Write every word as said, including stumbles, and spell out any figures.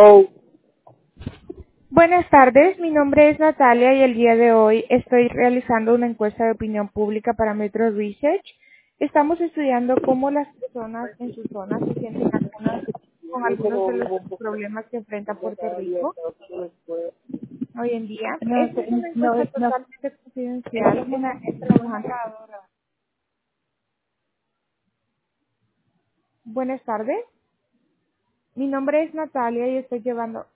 Hello. Buenas tardes, mi nombre es Natalia y el día de hoy estoy realizando una encuesta de opinión pública para Metro Research. Estamos estudiando cómo las personas en su zona se sienten algunas- con algunos de los problemas que enfrenta Puerto Rico hoy en día. No, Esta es se- una no, encuesta no, totalmente confidencial en la que trabajando. Buenas tardes, mi nombre es Natalia y estoy llevando